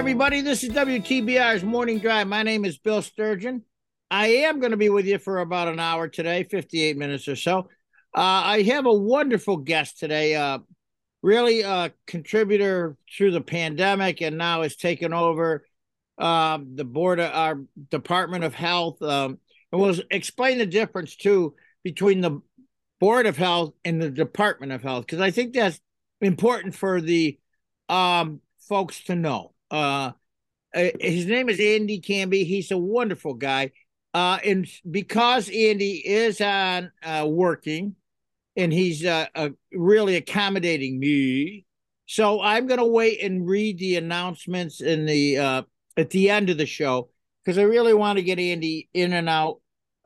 everybody. This is WTBR's Morning Drive. My name is Bill Sturgeon. I am going to be with you for about an hour today, 58 minutes or so. I have a wonderful guest today, really a contributor through the pandemic and now has taken over the board of our Department of Health. And we'll explain the difference, too, between the Board of Health and the Department of Health, because I think that's important for the folks to know. His name is Andy Camby. He's a wonderful guy. And because Andy is on working and he's really accommodating me, so I'm going to wait and read the announcements in the at the end of the show because I really want to get Andy in and out.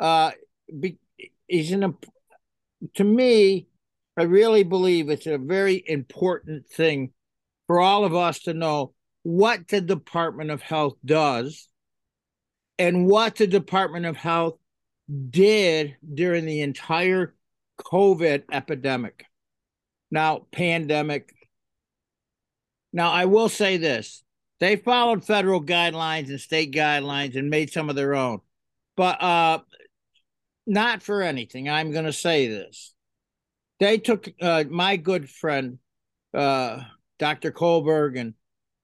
He's to me, I really believe it's a very important thing for all of us to know what the Department of Health does and what the Department of Health did during the entire COVID epidemic. Pandemic. Now, I will say this. They followed federal guidelines and state guidelines and made some of their own, but not for anything. I'm going to say this. They took my good friend, Dr. Kohlberg, and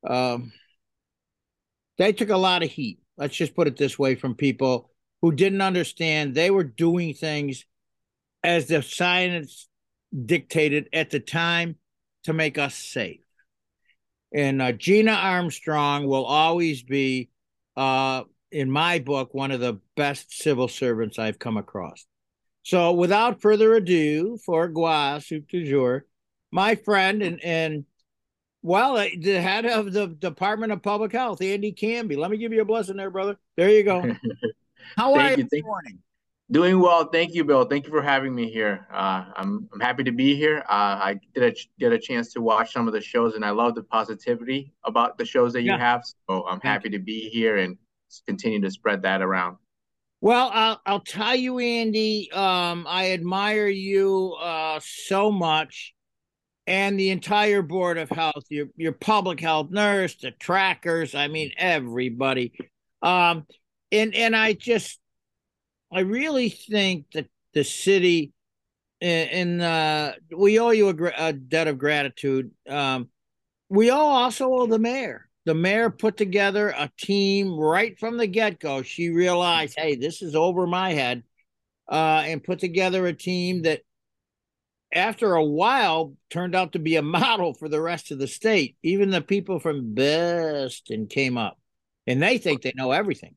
they took a lot of heat. Let's just put it this way from people who didn't understand. They were doing things as the science dictated at the time to make us safe. And Gina Armstrong will always be, in my book, one of the best civil servants I've come across. So without further ado, for Gua Soup du Jour, my friend and the head of the Department of Public Health, Andy Camby. Let me give you a blessing there, brother. There you go. How are you this morning? Doing well. Thank you, Bill. Thank you for having me here. I'm happy to be here. I get a chance to watch some of the shows, and I love the positivity about the shows that you have. So I'm happy to be here and continue to spread that around. Well, I'll tell you, Andy, I admire you so much. And the entire Board of Health, your public health nurse, the trackers, I mean, everybody. And I really think that the city, and we owe you a debt of gratitude. We also owe the mayor. The mayor put together a team right from the get-go. She realized, hey, this is over my head, and put together a team that, after a while, turned out to be a model for the rest of the state. Even the people from Boston came up, and they think they know everything.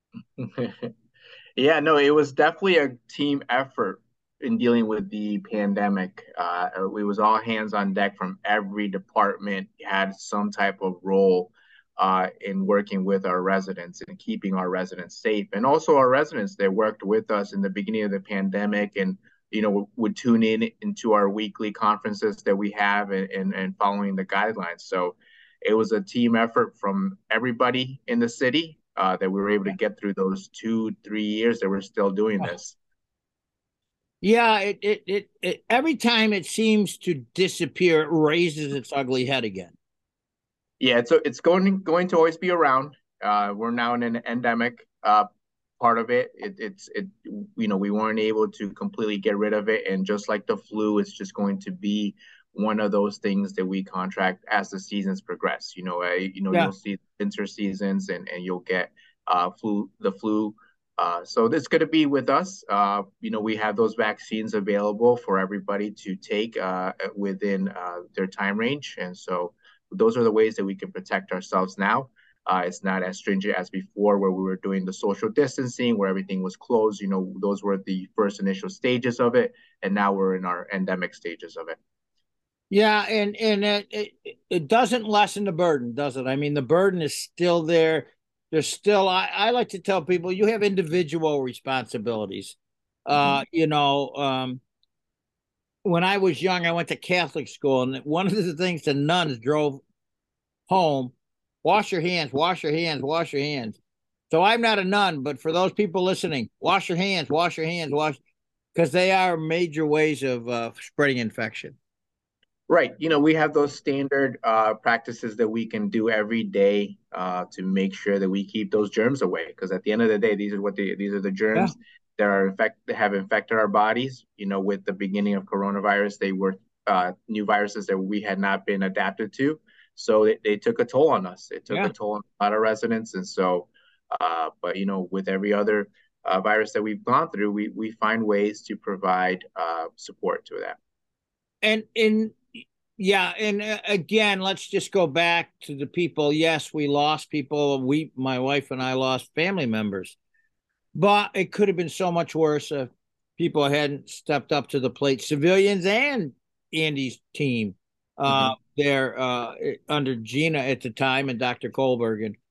Yeah, no, it was definitely a team effort in dealing with the pandemic. It was all hands on deck from every department, had some type of role in working with our residents and keeping our residents safe. And also our residents, they worked with us in the beginning of the pandemic and would tune in into our weekly conferences that we have and following the guidelines. So it was a team effort from everybody in the city that we were able to get through those 2-3 years that we're still doing this. Yeah, it every time it seems to disappear, it raises its ugly head again. Yeah, so it's going to always be around. We're now in an endemic part of it. We weren't able to completely get rid of it, and just like the flu, it's just going to be one of those things that we contract as the seasons progress. You'll see winter seasons, and you'll get the flu. So it's going to be with us. We have those vaccines available for everybody to take within their time range, and so those are the ways that we can protect ourselves now. It's not as stringent as before where we were doing the social distancing, where everything was closed. Those were the first initial stages of it. And now we're in our endemic stages of it. Yeah. And it doesn't lessen the burden, does it? I mean, the burden is still there. There's still, I like to tell people you have individual responsibilities. When I was young, I went to Catholic school, and one of the things the nuns drove home, wash your hands, wash your hands, wash your hands. So I'm not a nun, but for those people listening, wash your hands, because they are major ways of spreading infection. Right. We have those standard practices that we can do every day to make sure that we keep those germs away. Because at the end of the day, these are the Yeah. germs that have infected our bodies. With the beginning of coronavirus, they were new viruses that we had not been adapted to. So they took a toll on us. It took a Yeah. toll on a lot of residents. And so, but with every other virus that we've gone through, we find ways to provide support to that. And in Yeah, and again, let's just go back to the people. Yes, we lost people. My wife and I lost family members, but it could have been so much worse if people hadn't stepped up to the plate. Civilians and Andy's team, Mhm. there under Gina at the time and Dr. Kohlberg. And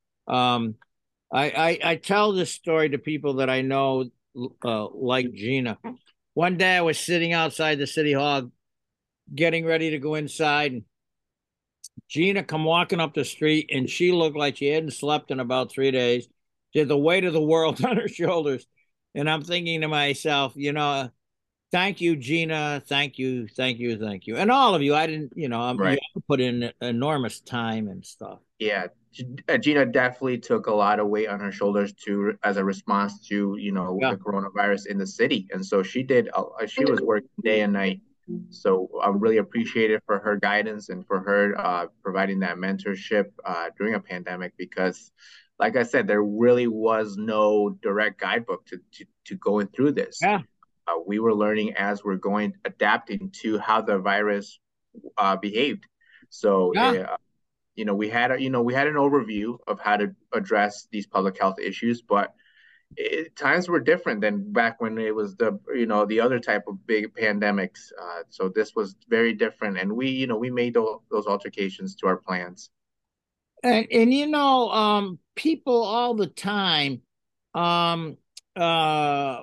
I tell this story to people that I know, like Gina. One day I was sitting outside the city hall getting ready to go inside, and Gina come walking up the street, and she looked like she hadn't slept in about 3 days. She had the weight of the world on her shoulders. And I'm thinking to myself, thank you, Gina. Thank you, thank you, thank you. And all of you. I didn't, you Right. put in enormous time and stuff. Yeah, Gina definitely took a lot of weight on her shoulders to as a response to Yeah. the coronavirus in the city, and so she was working day and night. So I really appreciate it for her guidance and for her providing that mentorship during a pandemic because, like I said, there really was no direct guidebook to going through this. Yeah. We were learning as we're going, adapting to how the virus behaved. So Yeah. we had an overview of how to address these public health issues, but times were different than back when it was the other type of big pandemics. So this was very different, and we made those altercations to our plans. And people all the time, um, uh,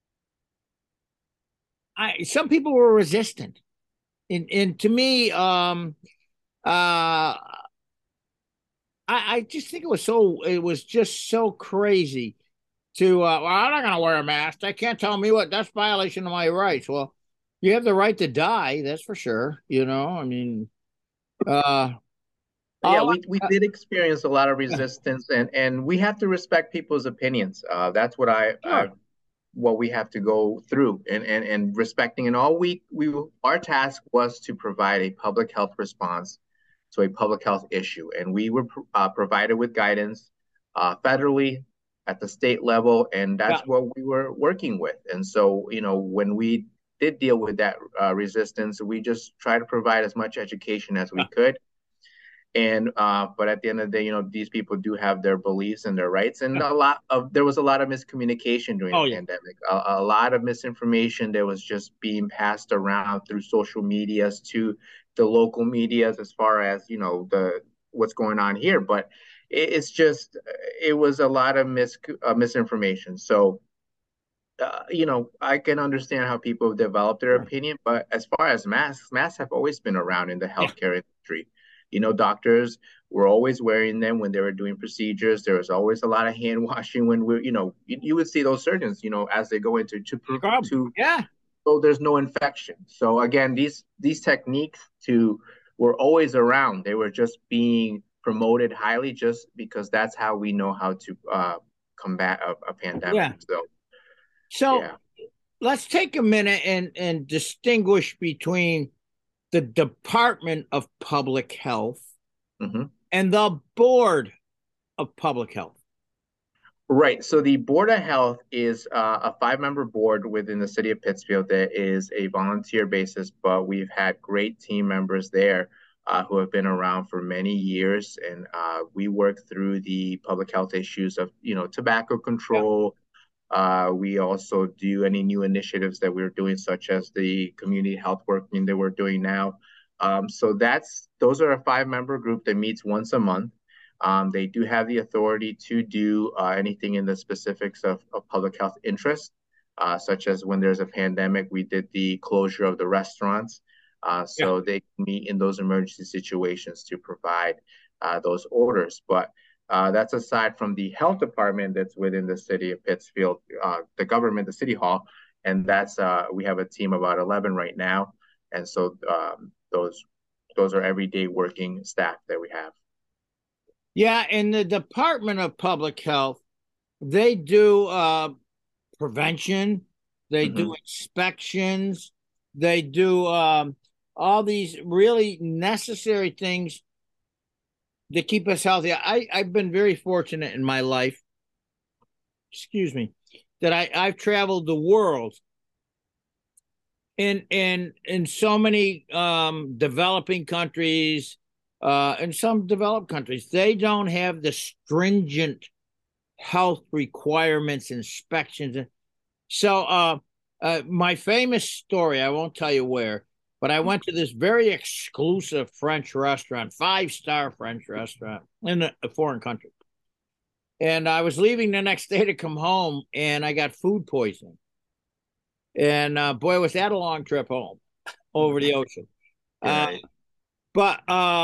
some people were resistant. And to me, I just think it was just so crazy to, well, I'm not going to wear a mask. They can't tell me that's violation of my rights. Well, you have the right to die. That's for sure. I mean, uh, Yeah, all, we did experience a lot of yeah, resistance, and we have to respect people's opinions. That's what I sure. what we have to go through and respecting. And all we our task was to provide a public health response to a public health issue, and we were provided with guidance federally at the state level, and Yeah. that's what we were working with. And so when we did deal with that resistance, we just try to provide as much education as we Yeah. could and but at the end of the day, these people do have their beliefs and their rights, and Yeah. there was a lot of miscommunication during the Oh, yeah. pandemic, a lot of misinformation that was just being passed around through social medias to the local medias as far as the what's going on here. But it's just it was a lot of misinformation. So I can understand how people have developed their Sure. opinion, but as far as masks have always been around in the Yeah. healthcare industry. Doctors were always wearing them when they were doing procedures. There was always a lot of hand washing when you would see those surgeons, as they go into Scrub. to Yeah. so there's no infection. So again, these techniques to were always around. They were just being promoted highly just because that's how we know how to combat a pandemic. Yeah. So So yeah. let's take a minute and distinguish between the Department of Public Health Mhm. and the Board of Public Health. Right. So the Board of Health is a five-member board within the city of Pittsfield that is a volunteer basis, but we've had great team members there who have been around for many years, and we work through the public health issues of, tobacco Yeah. control. We also do any new initiatives that we're doing, such as the community health working that we're doing now. So those are a five-member group that meets once a month. They do have the authority to do anything in the specifics of public health interest, such as when there's a pandemic, we did the closure of the restaurants. Yeah. So they meet in those emergency situations to provide those orders. But that's aside from the health department that's within the city of Pittsfield, the government, the city hall, and that's we have a team of about 11 right now, and so those those are everyday working staff that we have. Yeah, in the Department of Public Health, they do prevention, they Mm-hmm. do inspections, they do all these really necessary things to keep us healthy. I've been very fortunate in my life, excuse me, that I've traveled the world in so many developing countries, in some developed countries, they don't have the stringent health requirements, inspections. So, my famous story, I won't tell you where, but I went to this very exclusive French restaurant, five-star French restaurant in a foreign country. And I was leaving the next day to come home, and I got food poisoning. And boy, was that a long trip home over the ocean. Uh, Right. but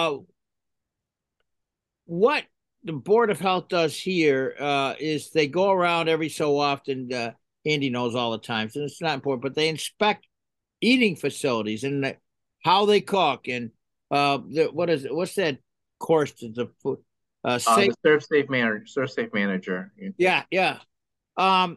what the Board of Health does here is they go around every so often. Andy knows all the time, so it's not important, but they inspect eating facilities and how they cook and what's that course to the food safe. The Serve Safe Manager. Yeah. Um,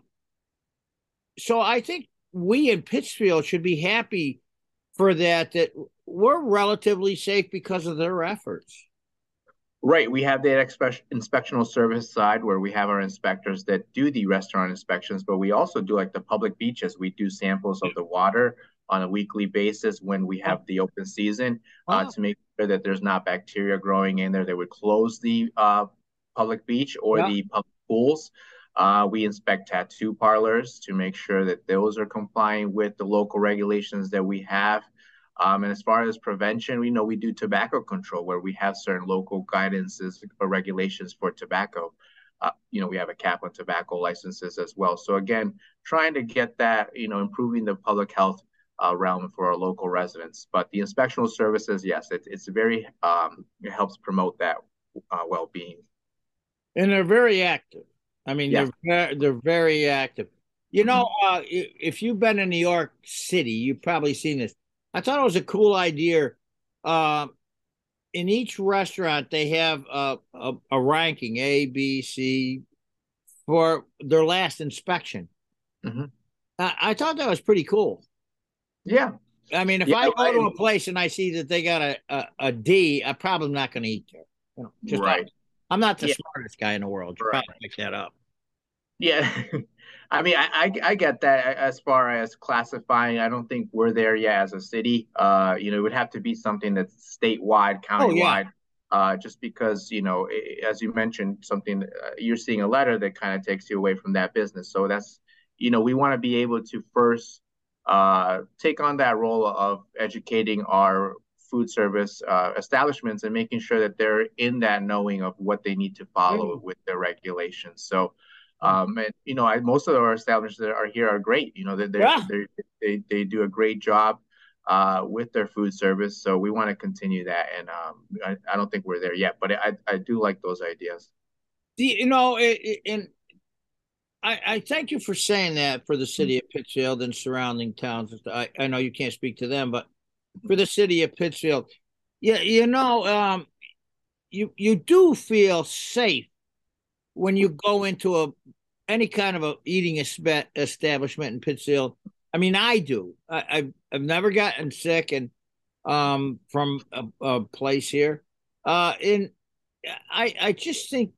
so I think we in Pittsfield should be happy for that we're relatively safe because of their efforts. Right. We have the inspectional service side where we have our inspectors that do the restaurant inspections, but we also do like the public beaches. We do samples of the water on a weekly basis when we have the open season Oh, to make sure that there's not bacteria growing in there that would close the public beach or yeah. the public pools. We inspect tattoo parlors to make sure that those are complying with the local regulations that we have. And as far as prevention, we know we do tobacco control where we have certain local guidances or regulations for tobacco. We have a cap on tobacco licenses as well. So again, trying to get that, improving the public health realm for our local residents. But the inspectional services, yes, it's very, it helps promote that well-being. And they're very active. I mean, Yes. they're very active. Mhm. If you've been in New York City, you've probably seen this. I thought it was a cool idea. Uh, in each restaurant, they have a ranking A, B, C for their last inspection. Mhm. I thought that was pretty cool. Yeah. I mean, if Yeah. I go to a place and I see that they got a D, I'm probably not going to eat there. Just Right. I'm not the Yeah. smartest guy in the world. You Right. probably pick that up. Yeah. I mean, I get that as far as classifying. I don't think we're there yet as a city. It would have to be something that's statewide, Oh yeah, countywide, just because, as you mentioned, something you're seeing a letter that kind of takes you away from that business. So that's, we want to be able to first take on that role of educating our food service establishments and making sure that they're in that knowing of what they need to follow with their regulations. So and most of our establishments that are here are great. yeah. They do a great job with their food service. So we want to continue that, and I don't think we're there yet, but I do like those ideas. And I thank you for saying that for the city of Pittsfield and surrounding towns. I know you can't speak to them, but for the city of Pittsfield, yeah, you do feel safe when you go into any kind of a eating establishment in Pittsfield. I mean, I do. I've never gotten sick and from a place here. And I just think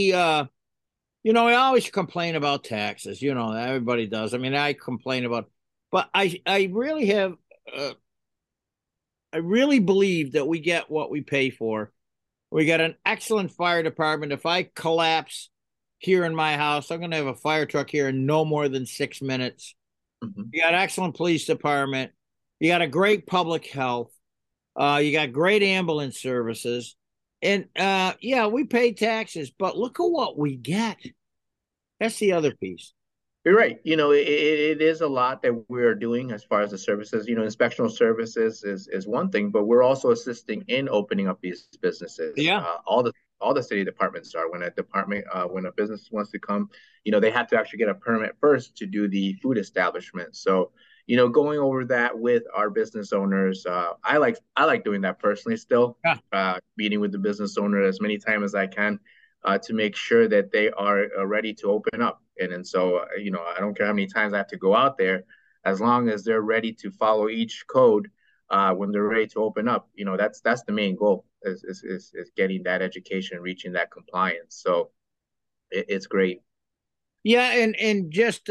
we always complain about taxes. Everybody does. I mean, I complain about, but I really have, uh, I really believe that we get what we pay for. We got an excellent fire department. If I collapse here in my house, I'm going to have a fire truck here in no more than 6 minutes. Mhm. You got excellent police department. You got a great public health. You got great ambulance services. And yeah, we pay taxes, but look at what we get. That's the other piece. You're right. It is a lot that we're doing as far as the services. Inspectional services is one thing, but we're also assisting in opening up these businesses. Yeah. All the city departments are when a business wants to come, they have to actually get a permit first to do the food establishment. So, going over that with our business owners. I like doing that personally still, Yeah. meeting with the business owner as many times as I can to make sure that they are ready to open up. And so, I don't care how many times I have to go out there, as long as they're ready to follow each code when they're ready to open up. That's the main goal is getting that education, reaching that compliance. So it's great. Yeah, and just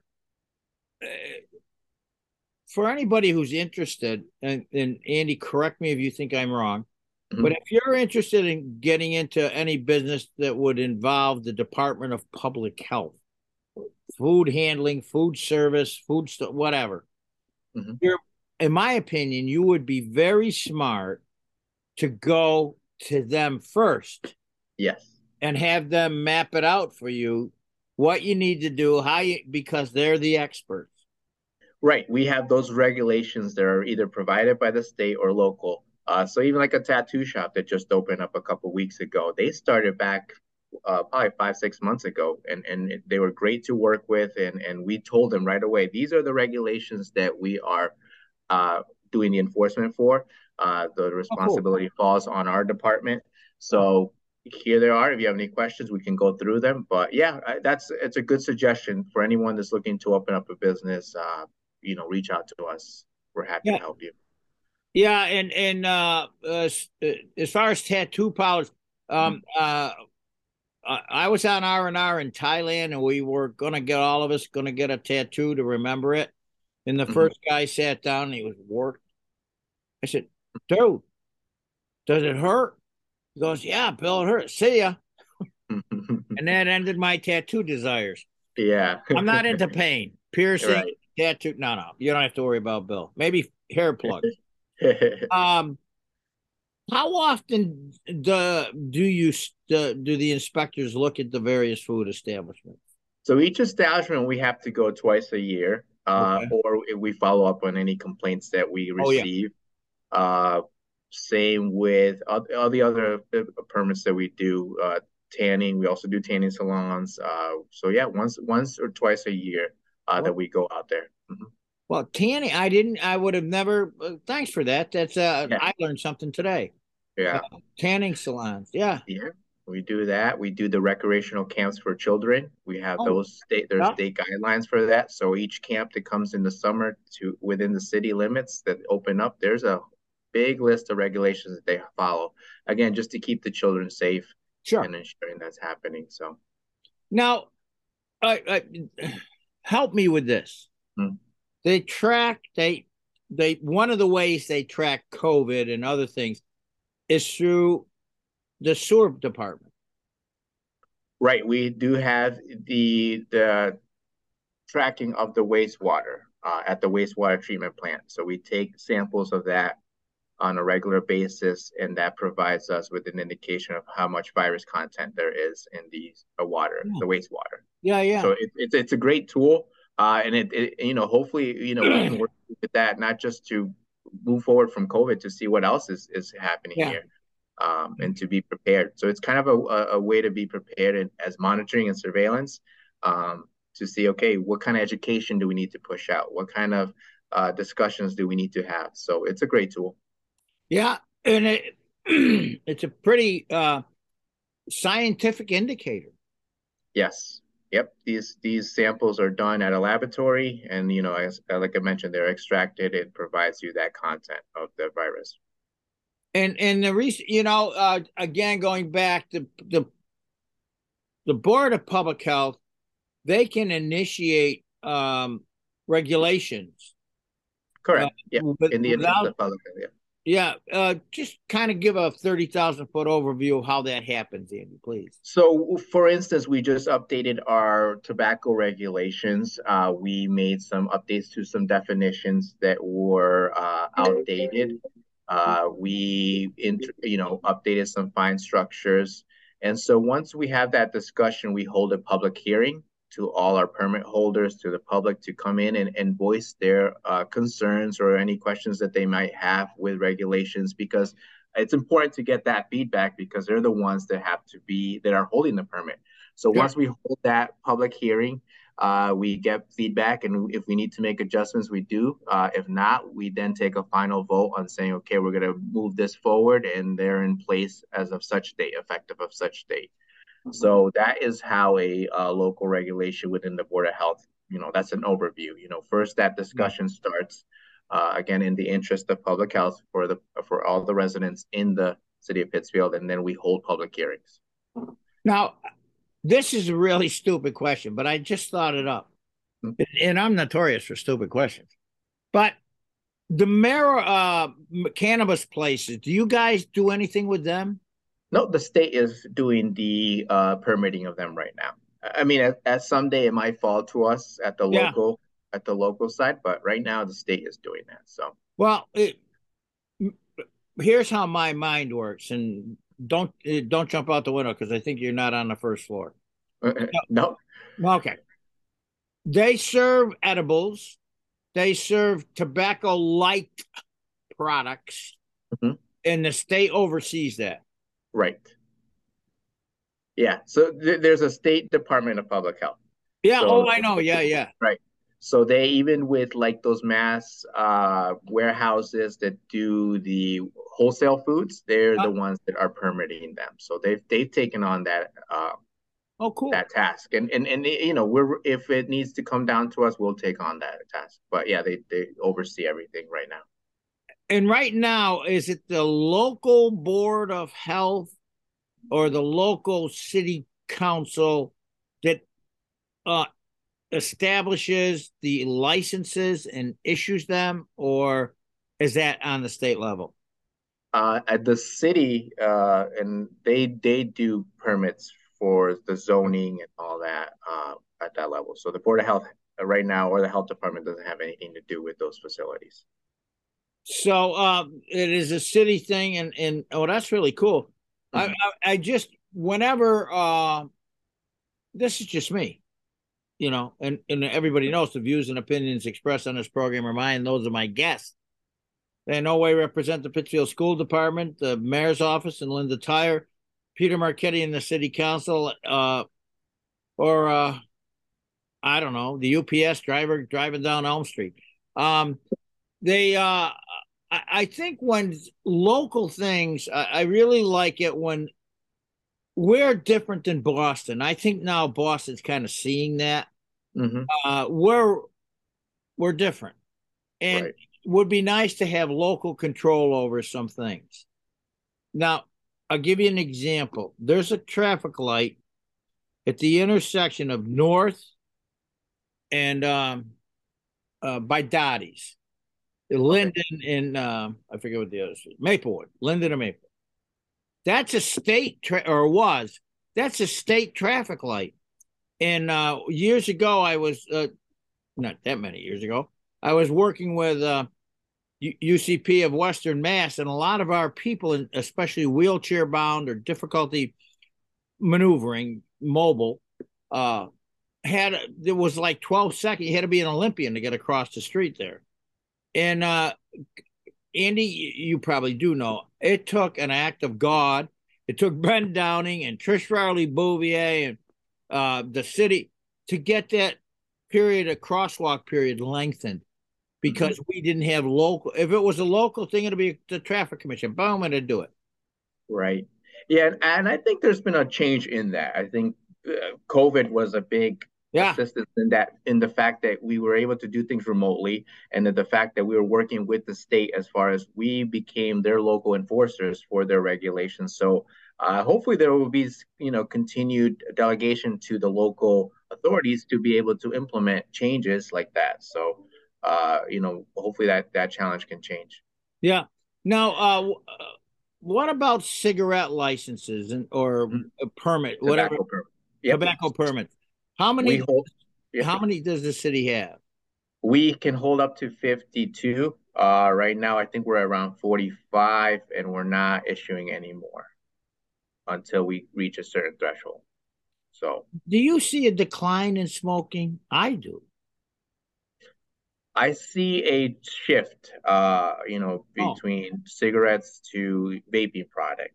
for anybody who's interested, and Andy, correct me if you think I'm wrong, but Mhm. if you're interested in getting into any business that would involve the Department of Public Health, food handling, food service, whatever, Mhm. you're, in my opinion, you would be very smart to go to them first Yes. and have them map it out for you, what you need to do, because they're the experts. Right. We have those regulations that are either provided by the state or local. So even like a tattoo shop that just opened up a couple weeks ago, they started back probably 5, 6 months ago, and they were great to work with. And we told them right away, these are the regulations that we are uh, doing the enforcement for. The Oh, cool. responsibility falls on our department. Oh, So here they are. If you have any questions, we can go through them. But yeah, it's a good suggestion for anyone that's looking to open up a business. Reach out to us. We're happy yeah. to help you. Yeah, as far as tattoo parlors, Mhm. I was on R&R in Thailand, and we were all of us gonna get a tattoo to remember it. And the Mhm. first guy sat down and he was worked. I said, "Dude, does it hurt?" He goes, "Yeah, Bill, it hurts. See ya." And that ended my tattoo desires. Yeah. I'm not into pain, piercing, Right. tattoo. No, no, you don't have to worry about Bill. Maybe hair plugs. Um, how often do the inspectors look at the various food establishments? So each establishment we have to go twice a year, Okay. or if we follow up on any complaints that we Oh yeah. receive. Uh, Same with all the other permits that we do. Tanning, we also do tanning salons. So yeah, once or twice a year that Well, we go out there. Mhm. well, tanning. I didn't. I would have never. Thanks for that. That's Yeah, I learned something today. Uh, yeah, Tanning salons. Yeah. yeah. We do that. We do the recreational camps for children. We have Oh, there's yeah. state guidelines for that. So each camp that comes in the summer to within the city limits that open up, there's a big list of regulations that they follow. Again, just to keep the children safe Sure. and ensuring that's happening. So, Now, help me with this. mm, They track. They. One of the ways they track COVID and other things is through the sewer department. right, we do have the tracking of the wastewater at the wastewater treatment plant. So we take samples of that on a regular basis, and that provides us with an indication of how much virus content there is in Yeah. the wastewater. Yeah. Yeah. So it's a great tool, and hopefully we can work with that not just to move forward from COVID to see what else is happening Yeah. here, and to be prepared. So it's kind of a way to be prepared as monitoring and surveillance, to see, okay, what kind of education do we need to push out? What kind of discussions do we need to have? So it's a great tool. Yeah. And it's a pretty scientific indicator. Yes. Yep. These samples are done at a laboratory, and as like I mentioned, they're extracted. It provides you that content of the virus. And the reason, again, going back to the Board of Public Health, they can initiate regulations Correct. Yeah. In the interest without. of public. Yeah. Yeah, just kind of give a 30,000 foot overview of how that happens, Andy, please. So, for instance, we just updated our tobacco regulations. We made some updates to some definitions that were outdated. Updated some fine structures. And so once we have that discussion, we hold a public hearing to all our permit holders, to the public to come in and voice their concerns or any questions that they might have with regulations, because it's important to get that feedback because they're the ones that are holding the permit. So Sure. once we hold that public hearing, We get feedback, and if we need to make adjustments, we do. If not, we then take a final vote on saying, okay, we're going to move this forward, and they're in place as of such date, effective of such date. So that is how a local regulation within the Board of Health, that's an overview. First that discussion starts, again, in the interest of public health for all the residents in the city of Pittsfield, and then we hold public hearings. Now, this is a really stupid question, but I just thought it up. And I'm notorious for stupid questions. But the cannabis places, do you guys do anything with them? No, the state is doing the permitting of them right now. I mean, at someday it might fall to us at the Yeah. local side, but right now the state is doing that. So, Well, here's how my mind works, and don't jump out the window because I think you're not on the first floor. no. Okay. They serve edibles. They serve tobacco-like products, and the state oversees that. Right. Yeah. So there's a state Department of Public Health. Yeah. So, I know. Yeah. Right. So they, even with like those mass warehouses that do the wholesale foods, they're the ones that are permitting them. So they've taken on that cool. that task. And we're, if it needs to come down to us, we'll take on that task. But yeah, they oversee everything right now. And right now, is it the local Board of Health or the local city council that establishes the licenses and issues them, or is that on the state level? At the city, and they do permits for the zoning and all that at that level. So the Board of Health right now, or the health department, doesn't have anything to do with those facilities. So it is a city thing, and oh, that's really cool. I just, whenever this is just me, and everybody knows the views and opinions expressed on this program are mine. Those are my guests. They in no way represent the Pittsfield School Department, the mayor's office, and Linda Tyre, Peter Marchetti, and the city council, or I don't know, the UPS driver driving down Elm Street. I think when local things, I really like it when we're different than Boston. I think now Boston's kind of seeing that. We're different, and would be nice to have local control over some things. Now, I'll give you an example. There's a traffic light at the intersection of North and by Dottie's, Linden and I forget what the other street, Maplewood, Linden and Maplewood. That's a state that's a state traffic light. And years ago, I was not that many years ago, I was working with UCP of Western Mass, and a lot of our people, especially wheelchair bound or difficulty maneuvering, mobile, there was like 12 seconds. You had to be an Olympian to get across the street there. And Andy, you probably do know, it took an act of God. It took Ben Downing and Trish Riley Bouvier and the city to get that crosswalk period lengthened, because we didn't have local. If it was a local thing, it'd be the traffic commission. Boom, and it'd do it. Right. Yeah, and I think there's been a change in that. I think COVID was a big assistance in the fact that we were able to do things remotely, and the fact that we were working with the state as far as we became their local enforcers for their regulations. So hopefully there will be continued delegation to the local authorities to be able to implement changes like that. So hopefully that challenge can change. Yeah. Now, what about cigarette licenses or a permit, whatever? Tobacco permits. How many does the city have? We can hold up to 52. Right now, I think we're around 45, and we're not issuing any more until we reach a certain threshold. So, do you see a decline in smoking? I do. I see a shift, between cigarettes to vaping products.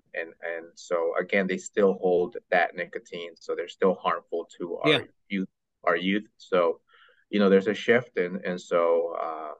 And so again, they still hold that nicotine, so they're still harmful to our youth our youth. So, there's a shift, and so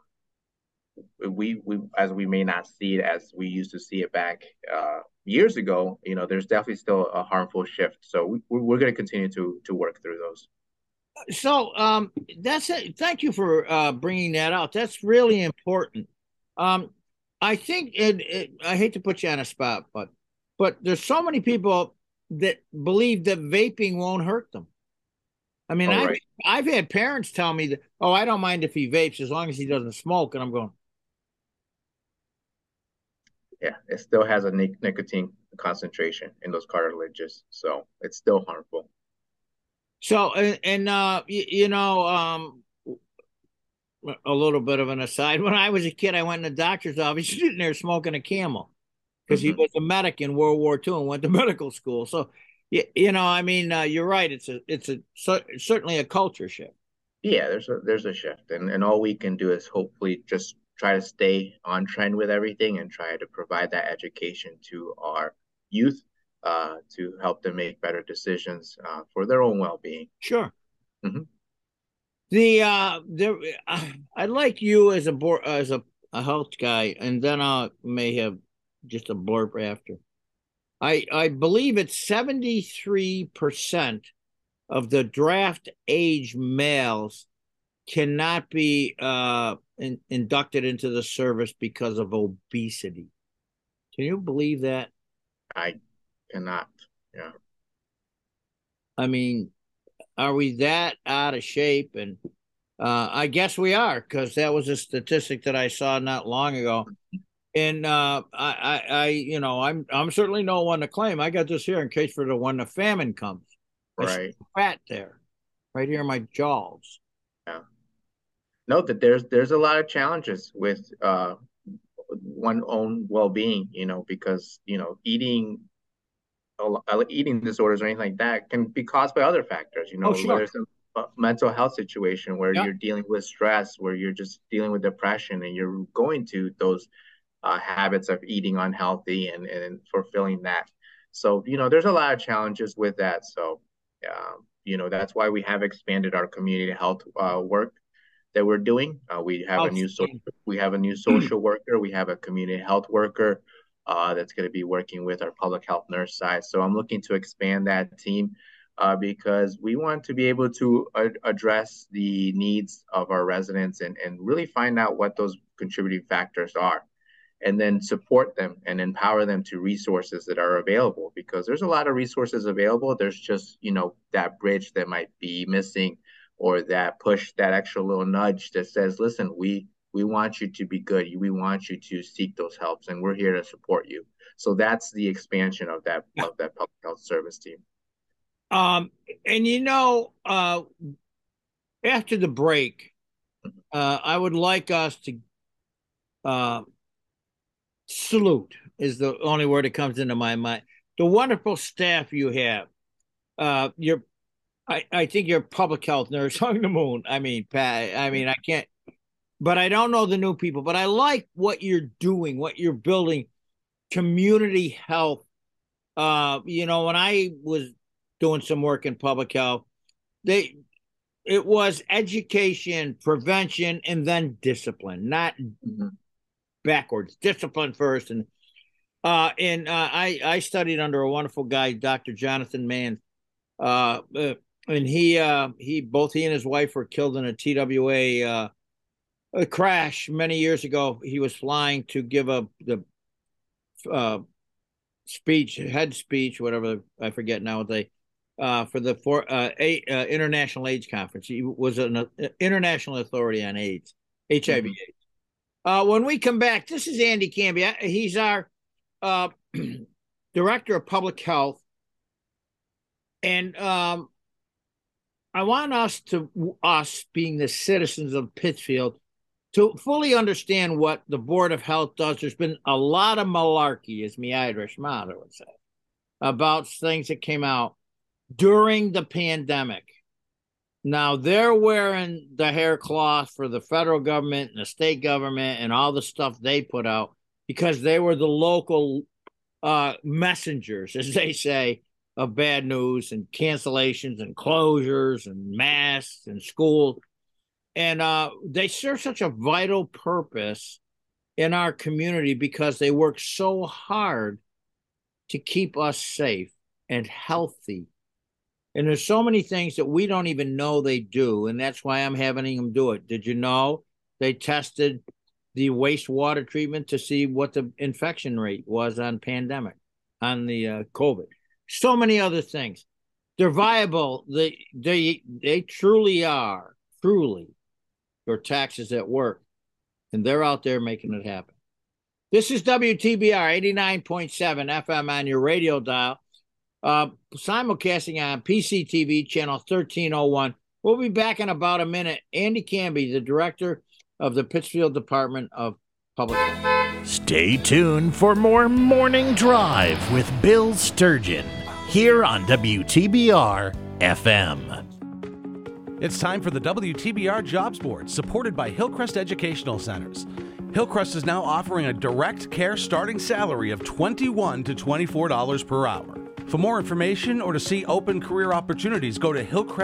we as we may not see it as we used to see it back years ago. There's definitely still a harmful shift. So we're going to continue to work through those. So that's it. Thank you for bringing that out. That's really important. Um, I think I hate to put you on a spot, but there's so many people that believe that vaping won't hurt them. I mean, All I've right. I've had parents tell me that, oh, I don't mind if he vapes as long as he doesn't smoke, and I'm going, Yeah, it still has a nicotine concentration in those cartilages, so it's still harmful. so and a little bit of an aside. When I was a kid, I went in the doctor's office, sitting there smoking a Camel because he Hmm. was a medic in World War II and went to medical school. So, I mean, you're right. Certainly a culture shift. Yeah, there's a shift, and all we can do is hopefully just try to stay on trend with everything and try to provide that education to our youth to help them make better decisions for their own well-being. Sure. Hmm. There, I'd like you as a health guy, and then I may have just a blurb after. I believe it's 73% of the draft age males cannot be inducted into the service because of obesity. Can you believe that? I cannot. Yeah. I mean, are we that out of shape? And I guess we are, because that was a statistic that I saw not long ago. And I'm certainly no one to claim. I got this here in case for the when the famine comes. I see Right. fat there, right here in my jaws. Yeah. Note that there's a lot of challenges with one own well-being, because eating disorders or anything like that can be caused by other factors, Oh, whether sure. it's a mental health situation where Yeah. you're dealing with stress, where you're just dealing with depression, and you're going to those habits of eating unhealthy and fulfilling that. So, there's a lot of challenges with that. So, that's why we have expanded our community health work that we're doing. Outstanding. We have a new social worker. We have a community health worker that's going to be working with our public health nurse side. So I'm looking to expand that team because we want to be able to address the needs of our residents and really find out what those contributing factors are and then support them and empower them to resources that are available because there's a lot of resources available. There's just, that bridge that might be missing or that push, that extra little nudge that says, listen, we want you to be good. We want you to seek those helps and we're here to support you. So that's the expansion of that public health service team. Um, and after the break, I would like us to uh, salute is the only word that comes into my mind. The wonderful staff you have. I think you're public health nurse on the moon. I mean, Pat, I mean, I can't, but I don't know the new people, but I like what you're doing, what you're building, community health. When I was doing some work in public health, they it was education, prevention, and then discipline, not Mm-hmm. backwards. Discipline first, and I studied under a wonderful guy, Dr. Jonathan Mann, and he both he and his wife were killed in a TWA a crash many years ago. He was flying to give the uh, head speech, whatever I forget now what they for the international AIDS conference. He was an international authority on AIDS, HIV. Mm-hmm. When we come back, this is Andy Camby. He's our uh, director of public health, and I want us being the citizens of Pittsfield to fully understand what the Board of Health does. There's been a lot of malarkey, as me Irish mother would say, about things that came out during the pandemic. Now they're wearing the hair cloth for the federal government and the state government and all the stuff they put out because they were the local messengers, as they say, of bad news and cancellations and closures and masks and school. And they serve such a vital purpose in our community because they work so hard to keep us safe and healthy. And there's so many things that we don't even know they do. And that's why I'm having them do it. Did you know they tested the wastewater treatment to see what the infection rate was on on the COVID? So many other things. They're viable. They truly are, truly, your taxes at work. And they're out there making it happen. This is WTBR 89.7 FM on your radio dial. Simulcasting on PCTV channel 1301. We'll be back in about a minute. Andy Camby, the director of the Pittsfield Department of Public Health. Stay tuned for more Morning Drive with Bill Sturgeon here on WTBR FM. It's time for the WTBR Jobs Board, supported by Hillcrest Educational Centers. Hillcrest is now offering a direct care starting salary of $21 to $24 per hour. For more information or to see open career opportunities, go to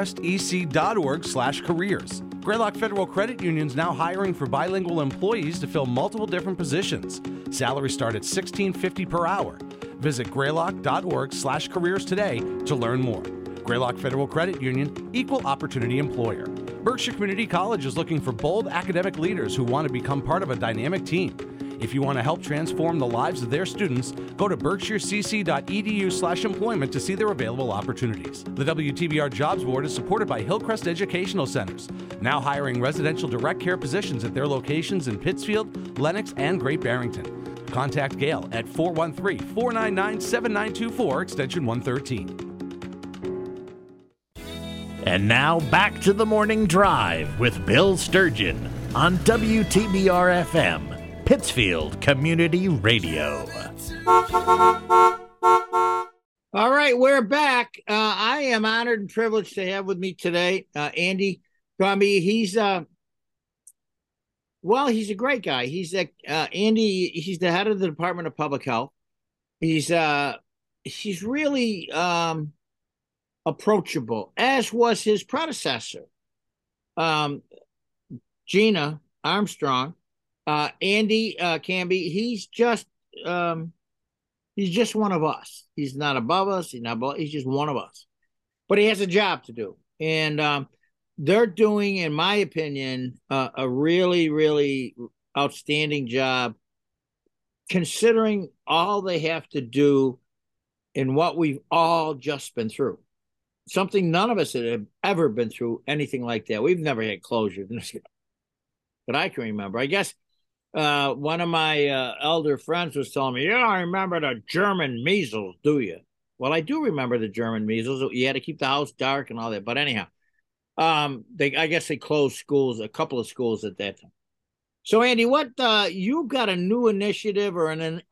hillcrestec.org/careers. Greylock Federal Credit Union is now hiring for bilingual employees to fill multiple different positions. Salaries start at $16.50 per hour. Visit greylock.org/careers today to learn more. Greylock Federal Credit Union, equal opportunity employer. Berkshire Community College is looking for bold academic leaders who want to become part of a dynamic team. If you want to help transform the lives of their students, go to berkshirecc.edu/employment to see their available opportunities. The WTBR Jobs Board is supported by Hillcrest Educational Centers, now hiring residential direct care positions at their locations in Pittsfield, Lenox, and Great Barrington. Contact Gail at 413-499-7924, extension 113. And now back to the Morning Drive with Bill Sturgeon on WTBR FM, Pittsfield Community Radio. All right, we're back. I am honored and privileged to have with me today Andy Camby. He's a great guy. He's Andy. He's the head of the Department of Public Health. He's really approachable, as was his predecessor, Gina Armstrong. Andy Camby, he's just one of us. He's not above us. He's just one of us. But he has a job to do, and they're doing, in my opinion, a really, really outstanding job, considering all they have to do and what we've all just been through. Something none of us have ever been through anything like that. We've never had closure that I can remember. I guess one of my elder friends was telling me, "Yeah, I remember the German measles, do you?" Well, I do remember the German measles. You had to keep the house dark and all that. But anyhow, I guess they closed schools, a couple of schools at that time. So, Andy, what you've got a new initiative or an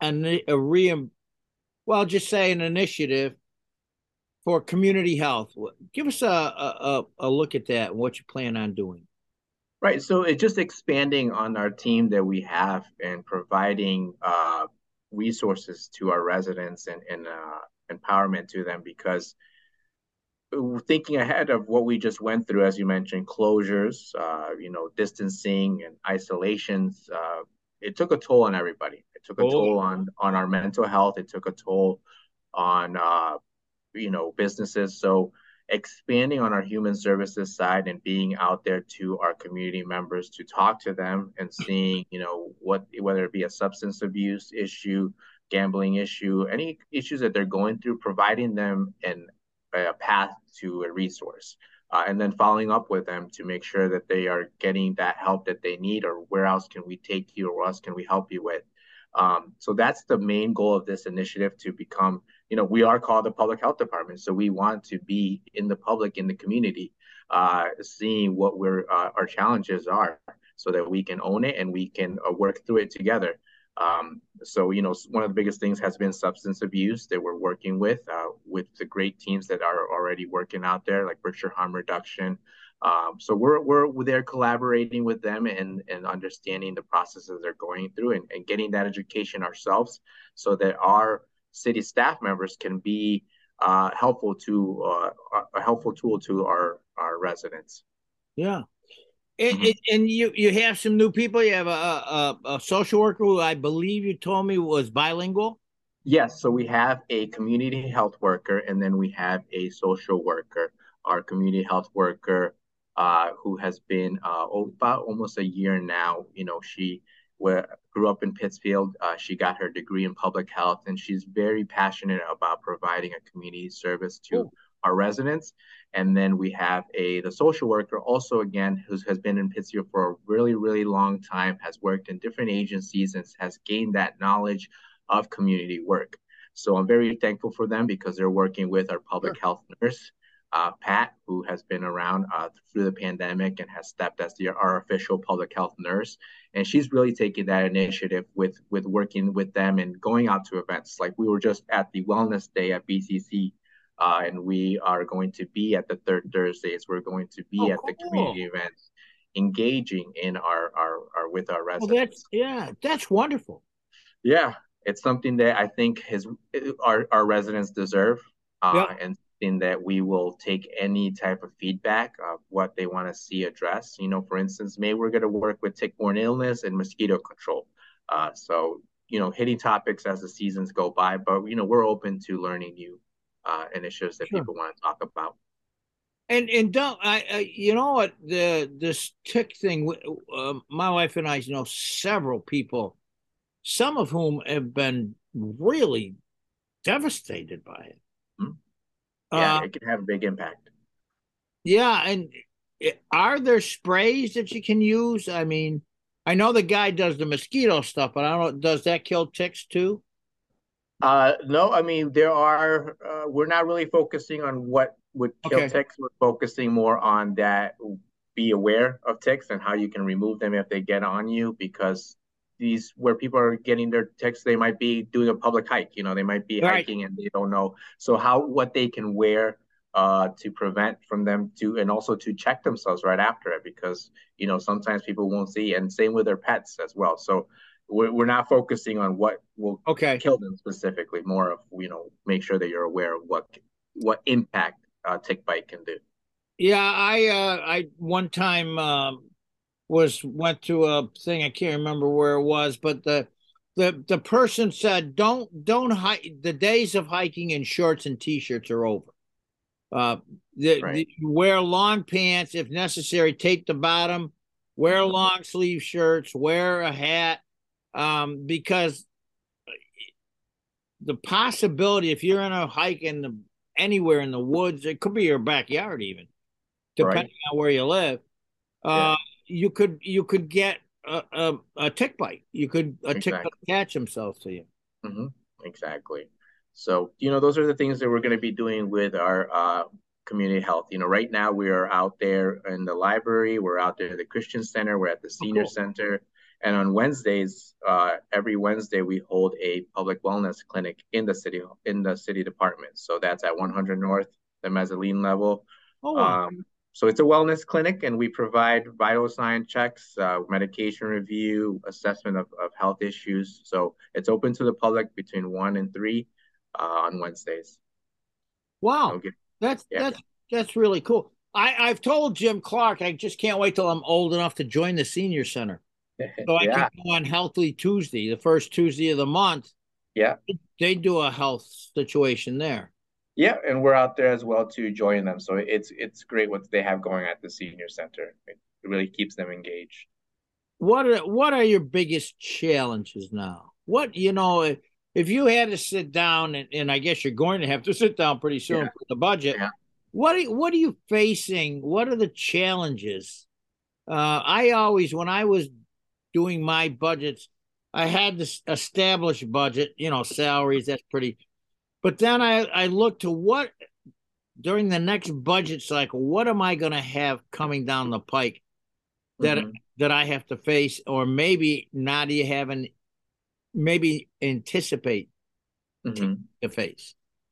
initiative for community health. Give us a look at that and what you plan on doing. Right. So it's just expanding on our team that we have and providing resources to our residents and empowerment to them, because thinking ahead of what we just went through, as you mentioned, closures, distancing and isolations, it took a toll on everybody. It took a toll on our mental health. It took a toll on businesses. So expanding on our human services side and being out there to our community members to talk to them and seeing, whether it be a substance abuse issue, gambling issue, any issues that they're going through, providing them a path to a resource, and then following up with them to make sure that they are getting that help that they need, or where else can we take you, or what else can we help you with. So that's the main goal of this initiative, to become, we are called the Public Health Department. So we want to be in the public, in the community, seeing what our challenges are, so that we can own it and we can work through it together. So one of the biggest things has been substance abuse that we're working with the great teams that are already working out there, like Berkshire Harm Reduction. So we're there collaborating with them and understanding the processes they're going through, and getting that education ourselves, so that our city staff members can be helpful to a helpful tool to our residents. Yeah. And you have some new people. You have a social worker who I believe you told me was bilingual. Yes, so we have a community health worker, and then we have a social worker. Our community health worker, who has been about almost a year now. She grew up in Pittsfield. She got her degree in public health, and she's very passionate about providing a community service to our residents. And then we have the social worker also, again, who has been in Pittsfield for a really, really long time, has worked in different agencies and has gained that knowledge of community work. So I'm very thankful for them because they're working with our public health nurse, Pat, who has been around through the pandemic and has stepped as our official public health nurse. And she's really taking that initiative with working with them and going out to events. Like we were just at the Wellness Day at BCC, and we are going to be at the third Thursdays. We're going to be at the community events, engaging in our with our residents. That's wonderful. Yeah, it's something that I think our residents deserve, and something that we will take any type of feedback of what they want to see addressed. For instance, maybe we're going to work with tick-borne illness and mosquito control. So, hitting topics as the seasons go by, but, we're open to learning new initiatives that people want to talk about. And don't you know what, this tick thing? My wife and I know several people, some of whom have been really devastated by it. Yeah, it can have a big impact. Yeah, and are there sprays that you can use? I mean, I know the guy does the mosquito stuff, but I don't know, does that kill ticks too? No, I mean, there are, we're not really focusing on what would kill ticks. We're focusing more on that, be aware of ticks and how you can remove them if they get on you, because where people are getting their ticks, they might be doing a public hike, they might be hiking and they don't know. So what they can wear to prevent from them and also to check themselves right after it, because, sometimes people won't see, and same with their pets as well. So we're not focusing on what will kill them specifically, more of, make sure that you're aware of what impact tick bite can do. Yeah, I one time went to a thing, I can't remember where it was, but the person said don't hike. The days of hiking in shorts and t-shirts are over. Wear long pants if necessary, tape the bottom, wear long sleeve shirts, wear a hat. Because the possibility, if you're in a hike anywhere in the woods, it could be your backyard even, depending on where you live, you could get a tick bite. Tick attach themselves to you. Mm-hmm. Exactly. So, those are the things that we're going to be doing with our community health. Right now we are out there in the library, we're out there at the Christian Center, we're at the Senior Center. And on Wednesdays, every Wednesday, we hold a public wellness clinic in the city department. So that's at 100 North, the mezzanine level. So it's a wellness clinic, and we provide vital sign checks, medication review, assessment of health issues. So it's open to the public between 1 and 3 on Wednesdays. Wow, that's really cool. I've told Jim Clark I just can't wait till I'm old enough to join the senior center. So I can go on Healthy Tuesday, the first Tuesday of the month. Yeah. They do a health situation there. Yeah, and we're out there as well to join them. So it's great what they have going at the senior center. It really keeps them engaged. What are your biggest challenges now? If you had to sit down, and I guess you're going to have to sit down pretty soon for the budget, what are you facing? What are the challenges? I always, when I was doing my budgets, I had this established budget, salaries, that's pretty. But then I looked to during the next budget cycle, what am I going to have coming down the pike that I have to face, or maybe not maybe anticipate to face?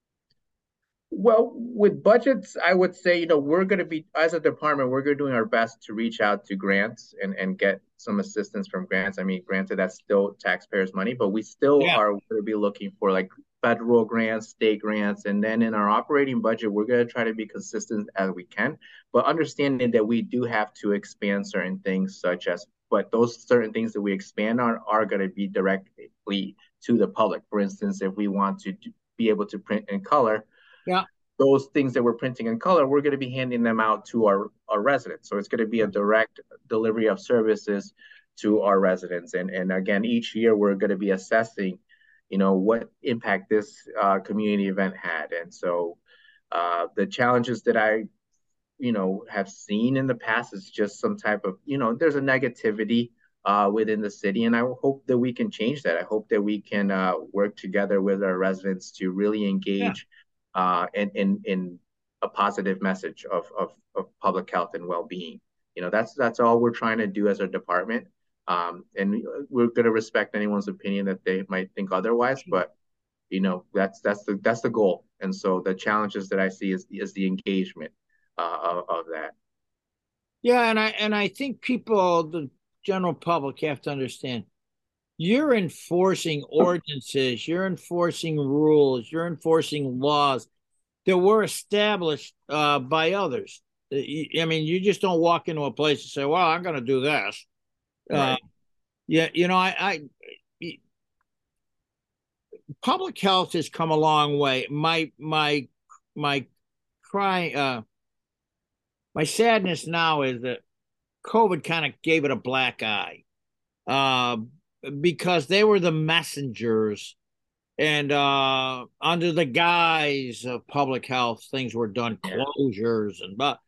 Well, with budgets, I would say, we're going to be, as a department, we're doing our best to reach out to grants and get some assistance from grants. I mean, granted, that's still taxpayers' money, but we still are going to be looking for federal grants, state grants, and then in our operating budget, we're going to try to be consistent as we can, but understanding that we do have to expand certain things, but those certain things that we expand on are going to be directly to the public. For instance, if we want to be able to print in color, yeah, those things that we're printing in color, we're going to be handing them out to our residents. So it's going to be a direct delivery of services to our residents. And again, each year we're going to be assessing, what impact this community event had. And so the challenges that I, have seen in the past is just some type of, there's a negativity within the city. And I hope that we can change that. I hope that we can work together with our residents to really engage in a positive message of public health and well-being. That's all we're trying to do as a department. And we're going to respect anyone's opinion that they might think otherwise, but that's the goal. And so the challenges that I see is the engagement of that. Yeah, and I think the general public have to understand. You're enforcing ordinances, you're enforcing rules, you're enforcing laws that were established by others. I mean, you just don't walk into a place and say, "Well, I'm going to do this." Right. Public health has come a long way. My cry, my sadness now is that COVID kind of gave it a black eye, because they were the messengers, and under the guise of public health, things were done, closures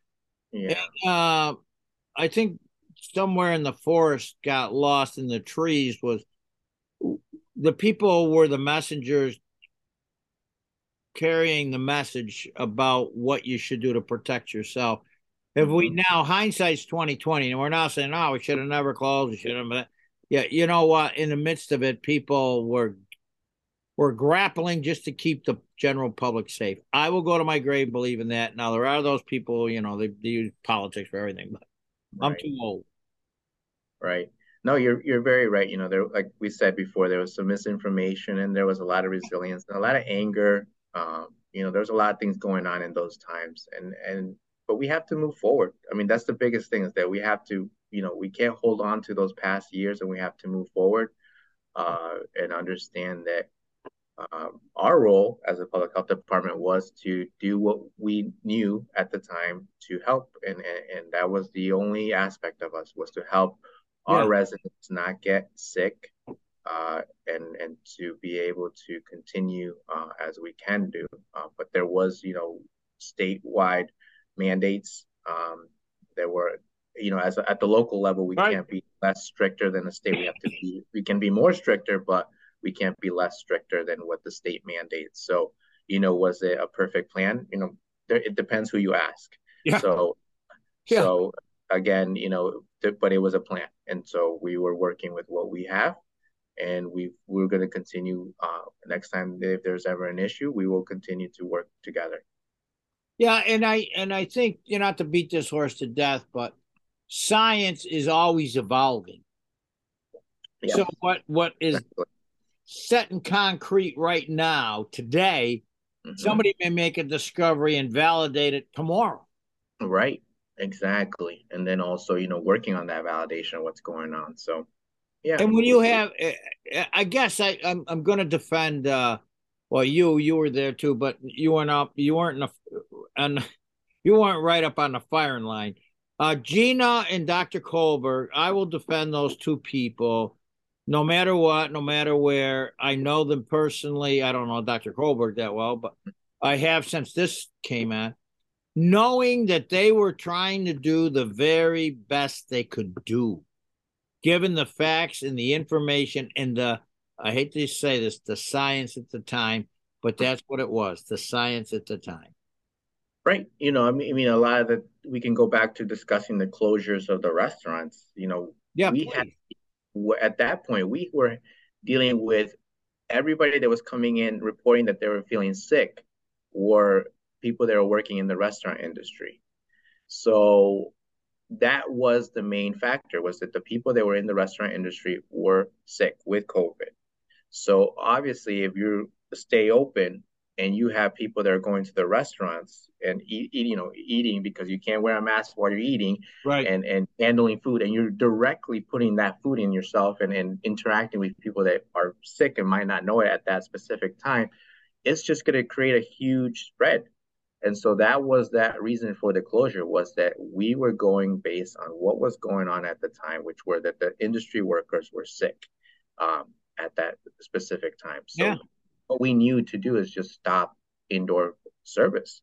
I think somewhere in the forest got lost in the trees was the people were the messengers carrying the message about what you should do to protect yourself. If we now, hindsight's 2020, and we're now saying, "Oh, we should have never closed, we should have." Yeah, you know what? In the midst of it, people were grappling just to keep the general public safe. I will go to my grave believing that. Now there are those people, they use politics for everything, but I'm too old. Right. No, you're very right. There, like we said before, there was some misinformation and there was a lot of resilience and a lot of anger. There's a lot of things going on in those times, but we have to move forward. I mean, that's the biggest thing, is that we have to, we can't hold on to those past years, and we have to move forward and understand that our role as a public health department was to do what we knew at the time to help, and that was the only aspect of us, was to help our residents not get sick, and to be able to continue as we can do. But there was, statewide mandates. There were, at the local level, we can't be less stricter than the state. We can be more stricter, but we can't be less stricter than what the state mandates. So, was it a perfect plan? It depends who you ask. Yeah. So again, but it was a plan. And so we were working with what we have, and we're going to continue. Next time, if there's ever an issue, we will continue to work together. Yeah. And I think, not to beat this horse to death, but science is always evolving. Yeah. So what is set in concrete right now, today, somebody may make a discovery and validate it tomorrow. Right. Exactly. And then also, working on that validation of what's going on. So, yeah. And when you have, I guess I'm going to defend, well, you were there too, but you weren't right up on the firing line. Gina and Dr. Kohlberg, I will defend those two people no matter what, no matter where. I know them personally. I don't know Dr. Kohlberg that well, but I have since this came out, knowing that they were trying to do the very best they could do, given the facts and the information and I hate to say this, the science at the time, but that's what it was, the science at the time. Right. I mean, a lot of that, we can go back to discussing the closures of the restaurants. At that point, we were dealing with everybody that was coming in reporting that they were feeling sick, or people that are working in the restaurant industry. So that was the main factor, was that the people that were in the restaurant industry were sick with COVID. So obviously, if you're stay open, and you have people that are going to the restaurants and eating because you can't wear a mask while you're eating, Right. and handling food, and you're directly putting that food in yourself, and interacting with people that are sick and might not know it at that specific time, it's just going to create a huge spread. And so that was that reason for the closure, was that we were going based on what was going on at the time, which were that the industry workers were sick at that specific time. So Yeah. what we knew to do is just stop indoor service,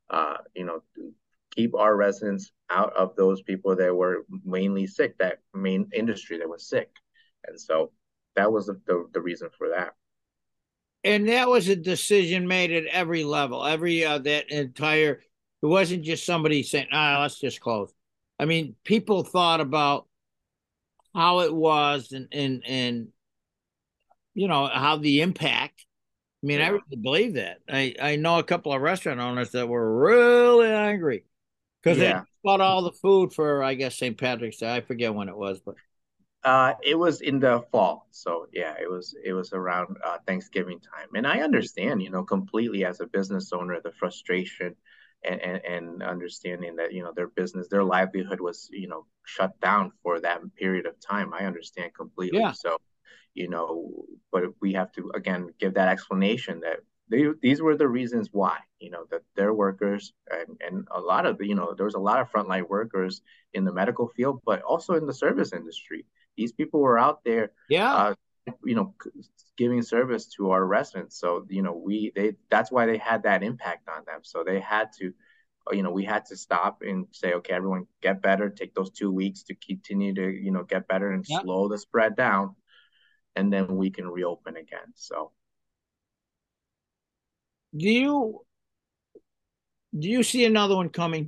keep our residents out of those people that were mainly sick, that main industry that was sick. And so that was the reason for that. And that was a decision made at every level, that entire. It wasn't just somebody saying, let's just close. I mean, people thought about how it was, and how the impact. I mean, I really believe that. I know a couple of restaurant owners that were really angry because they bought all the food for, I guess, St. Patrick's Day. I forget when it was, but it was in the fall. So yeah, it was around Thanksgiving time. And I understand, completely as a business owner, the frustration and understanding that, their business, their livelihood was, shut down for that period of time. I understand completely. Yeah. So, but we have to, again, give that explanation that these were the reasons why, that their workers and a lot of there was a lot of frontline workers in the medical field, but also in the service industry. These people were out there, giving service to our residents. So, that's why they had that impact on them. So they had to, we had to stop and say, okay, everyone get better, take those 2 weeks to continue to, get better and slow the spread down. And then we can reopen again. So. Do you see another one coming?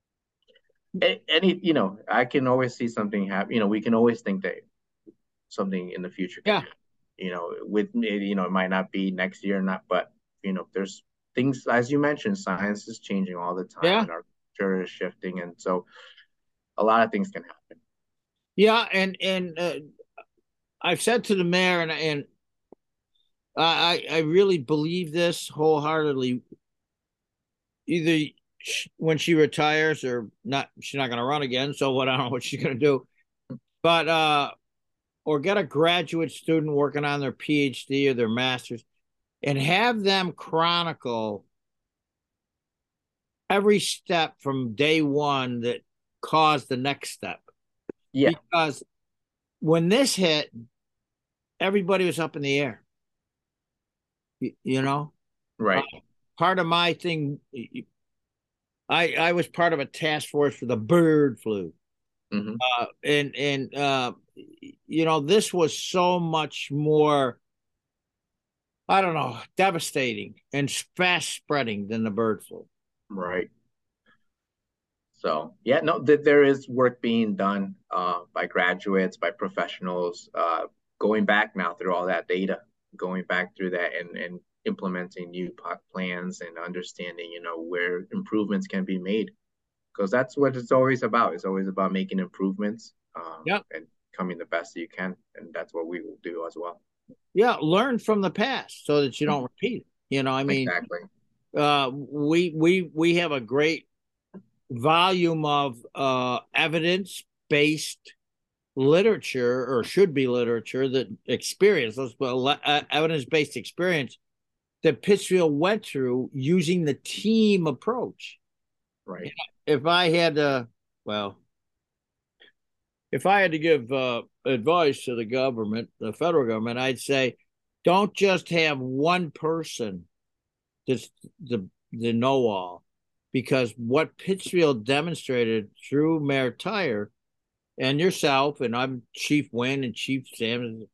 I can always see something happen. We can always think that something in the future can happen. It might not be next year or not, but there's things, as you mentioned, science is changing all the time, and our culture is shifting, and so a lot of things can happen. Yeah, and I've said to the mayor, and I really believe this wholeheartedly. Either when she retires or not, she's not going to run again. So I don't know what she's going to do, but or get a graduate student working on their PhD or their master's, and have them chronicle every step from day one that caused the next step. Yeah, because when this hit, everybody was up in the air. Right. Part of my thing, I was part of a task force for the bird flu. Mm-hmm. This was so much more, I don't know, devastating and fast spreading than the bird flu. Right. So yeah, no, there is work being done by graduates, by professionals, going back now through all that data, going back through that and implementing new plans and understanding, where improvements can be made, because that's what it's always about. It's always about making improvements and becoming the best that you can, and that's what we will do as well. Yeah, learn from the past so that you don't repeat it. Exactly. We have a great volume of evidence-based literature, or should be literature, that evidence-based experience that Pittsfield went through using the team approach. Right. If I had to give advice to the government, the federal government, I'd say, don't just have one person that's the know-all, because what Pittsfield demonstrated through Mayor Tyer and yourself, and I'm Chief Wynn and Chief Sam,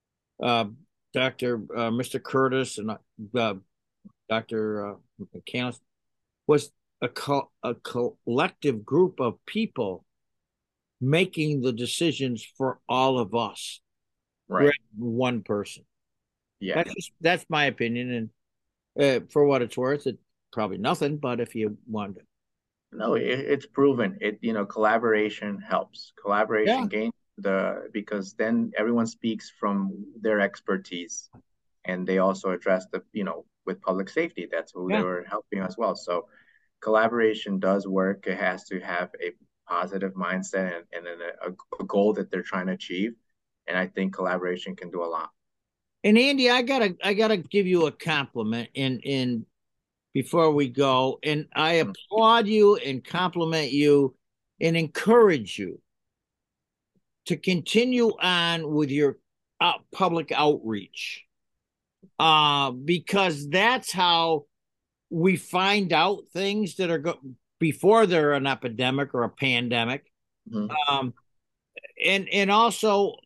Mr. Curtis, and Dr. McCandless, was a collective group of people making the decisions for all of us. Right. One person. Yeah. That's my opinion. And for what it's worth, it's probably nothing, but if you want to. No, it's proven. Collaboration helps. Collaboration gains because then everyone speaks from their expertise, and they also addressed with public safety. That's who they were helping as well. So collaboration does work. It has to have a positive mindset and a goal that they're trying to achieve. And I think collaboration can do a lot. And Andy, I gotta give you a compliment in before we go. And I applaud you and compliment you and encourage you to continue on with your public outreach. Because that's how we find out things that are before they're an epidemic or a pandemic. Mm-hmm. And also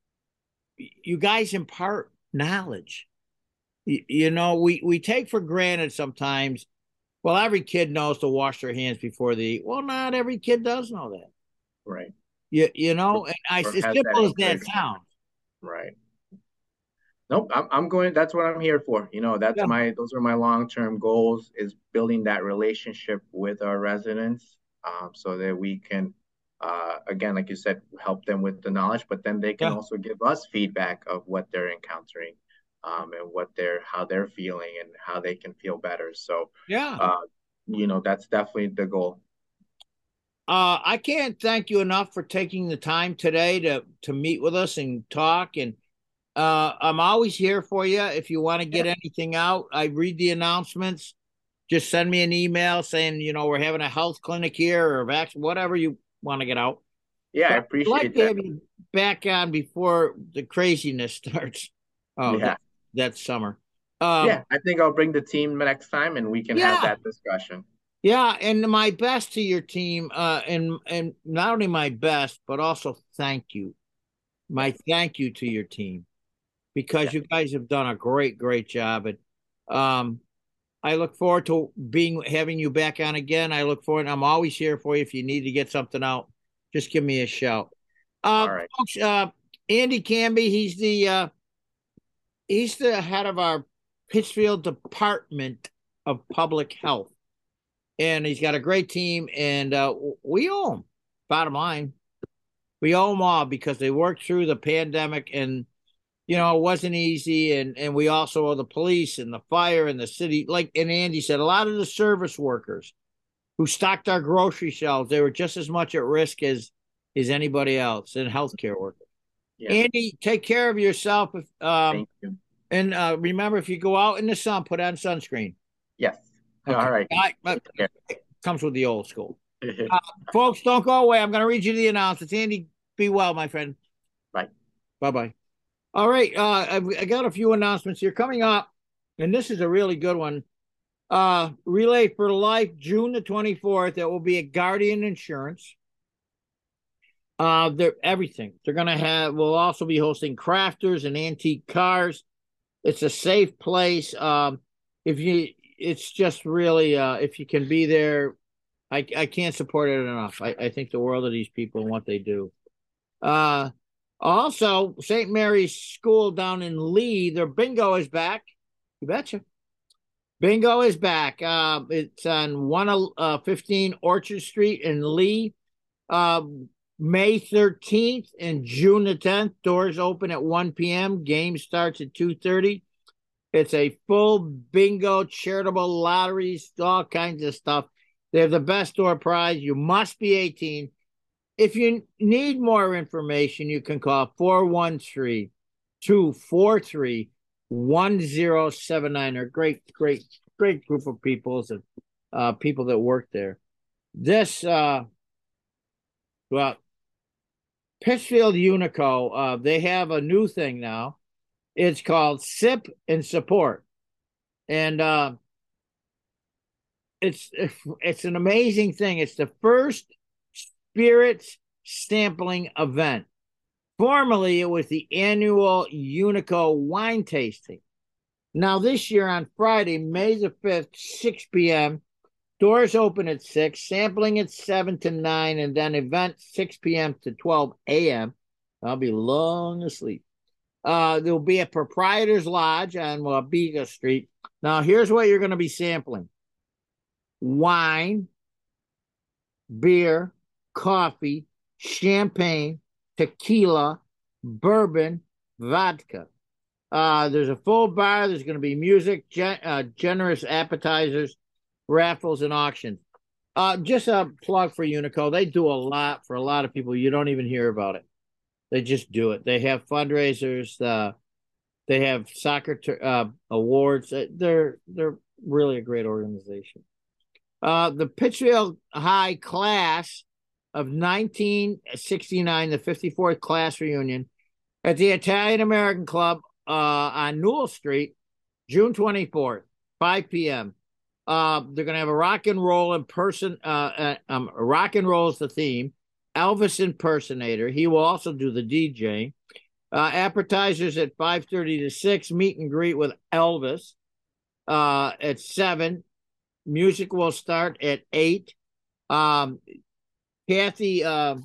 you guys impart knowledge. We take for granted sometimes, well, every kid knows to wash their hands before they eat. Well, not every kid does know that. Right. And as simple as that sounds. Right. Nope, I'm going. That's what I'm here for. Those are my long-term goals, is building that relationship with our residents, so that we can, again, like you said, help them with the knowledge, but then they can also give us feedback of what they're encountering, and how they're feeling and how they can feel better. So that's definitely the goal. I can't thank you enough for taking the time today to meet with us and talk. And I'm always here for you. If you want to get anything out, I read the announcements. Just send me an email saying, we're having a health clinic here or vaccine, whatever you want to get out. Yeah, I appreciate that. I'd like to have you back on before the craziness starts. That summer. I think I'll bring the team next time and we can have that discussion. Yeah, and my best to your team, and not only my best, but also thank you. My thank you to your team, because you guys have done a great job. And I look forward to having you back on again. I look forward. I'm always here for you. If you need to get something out, just give me a shout. All right. Folks, Andy Canby, he's the head of our Pittsfield Department of Public Health. And he's got a great team, and we owe him. Bottom line, we owe them all because they worked through the pandemic, and it wasn't easy. And we also owe the police and the fire and the city. And Andy said, a lot of the service workers who stocked our grocery shelves, they were just as much at risk as anybody else, and healthcare workers. Yeah. Andy, take care of yourself. Thank you. And remember, if you go out in the sun, put on sunscreen. Yes. Okay. All right. Comes with the old school. Folks, don't go away. I'm going to read you the announcements. Andy, be well, my friend. Bye. Bye-bye. All right. I got a few announcements here coming up, and this is a really good one. Relay for Life, June the 24th. It will be at Guardian Insurance. Everything. We'll also be hosting crafters and antique cars. It's a safe place. It's just really, if you can be there, I can't support it enough. I think the world of these people and what they do. Also, St. Mary's School down in Lee, their bingo is back. You betcha. Bingo is back. It's on 115 Orchard Street in Lee. May 13th and June the 10th. Doors open at 1 p.m. Game starts at 2:30. It's a full bingo, charitable lotteries, all kinds of stuff. They have the best door prize. You must be 18. If you need more information, you can call 413-243-1079. They're great group of people and people that work there. Pittsfield Unico, they have a new thing now. It's called Sip and Support. And it's an amazing thing. It's the first spirits sampling event. Formerly, it was the annual Unico wine tasting. Now, this year on Friday, May the 5th, 6 p.m., doors open at 6, sampling at 7 to 9, and then event 6 p.m. to 12 a.m. I'll be long asleep. There'll be a Proprietor's Lodge on Wabega Street. Now, here's what you're going to be sampling. Wine, beer, coffee, champagne, tequila, bourbon, vodka. There's a full bar. There's going to be music, generous appetizers, raffles, and auctions. Just a plug for Unico. They do a lot for a lot of people. You don't even hear about it. They just do it. They have fundraisers. They have soccer awards. They're really a great organization. The Pittsfield High class of 1969, the 54th class reunion at the Italian American Club on Newell Street, June 24th, 5 p.m. They're going to have a rock and roll in person. Rock and roll is the theme. Elvis impersonator. He will also do the DJ. Appetizers at 5:30 to 6. Meet and greet with Elvis at 7. Music will start at 8. Kathy,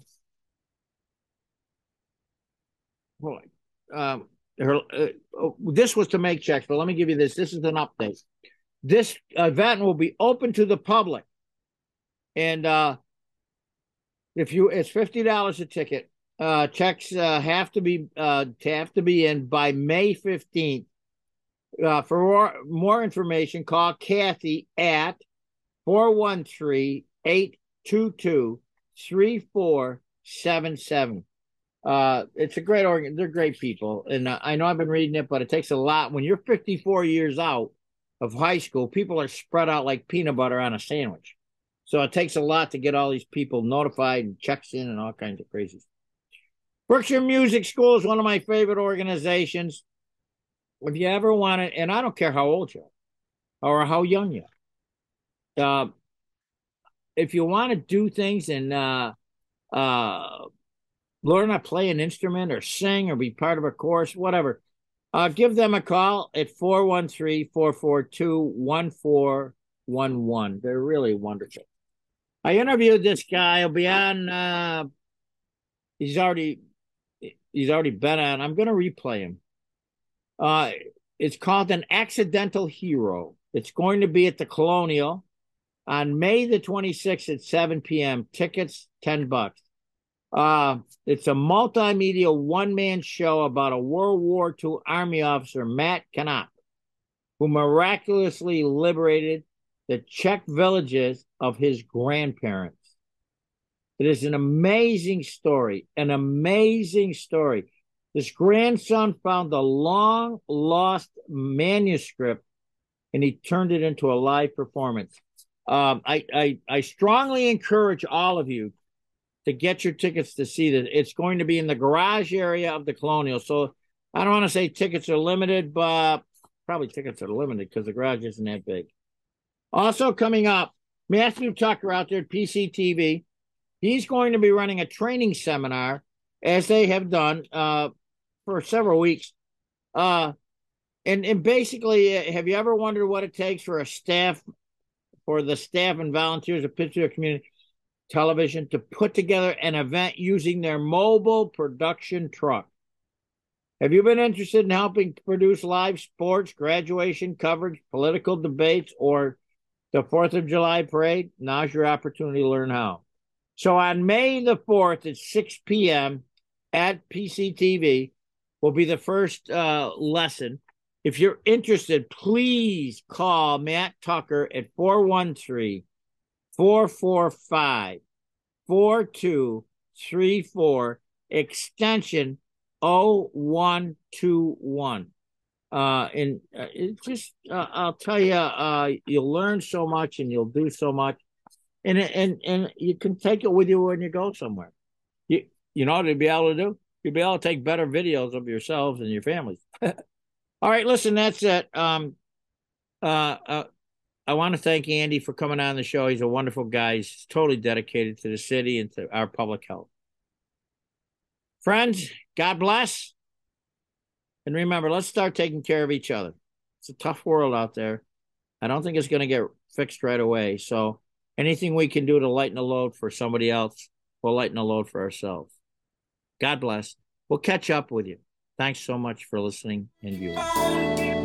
this was to make checks, but let me give you this. This is an update. This event will be open to the public, and it's $50 a ticket. Checks have to be in by May 15th. For more information, call Kathy at 413-822-3477. It's a great organ. They're great people, and I know I've been reading it, but it takes a lot. When you're 54 years out of high school, people are spread out like peanut butter on a sandwich. So it takes a lot to get all these people notified and checks in and all kinds of crazy stuff. Berkshire Music School is one of my favorite organizations. If you ever want it, and I don't care how old you are or how young you are, if you want to do things and learn how to play an instrument or sing or be part of a chorus, whatever, give them a call at 413-442-1411. They're really wonderful. I interviewed this guy. He'll be on. He's already been on. I'm going to replay him. It's called An Accidental Hero. It's going to be at the Colonial on May the 26th at 7 p.m. Tickets, $10. It's a multimedia one-man show about a World War II Army officer, Matt Knop, who miraculously liberated the Czech villages of his grandparents. It is an amazing story, This grandson found a long-lost manuscript, and he turned it into a live performance. I strongly encourage all of you to get your tickets to see this. It's going to be in the garage area of the Colonial. So I don't want to say tickets are limited, but probably tickets are limited because the garage isn't that big. Also coming up, Matthew Tucker out there at PCTV. He's going to be running a training seminar, as they have done for several weeks. And basically, have you ever wondered what it takes for the staff and volunteers of Pittsfield Community Television to put together an event using their mobile production truck? Have you been interested in helping produce live sports, graduation coverage, political debates, or the 4th of July parade? Now's your opportunity to learn how. So on May the 4th at 6 p.m. at PCTV will be the first lesson. If you're interested, please call Matt Tucker at 413-445-4234, extension 0121. It's just, I'll tell you, you'll learn so much and you'll do so much. And you can take it with you when you go somewhere. You know what you'll be able to do? You'll be able to take better videos of yourselves and your families. All right, listen, that's it. I want to thank Andy for coming on the show. He's a wonderful guy. He's totally dedicated to the city and to our public health. Friends, God bless. And remember, let's start taking care of each other. It's a tough world out there. I don't think it's going to get fixed right away. So anything we can do to lighten the load for somebody else, we'll lighten the load for ourselves. God bless. We'll catch up with you. Thanks so much for listening and viewing.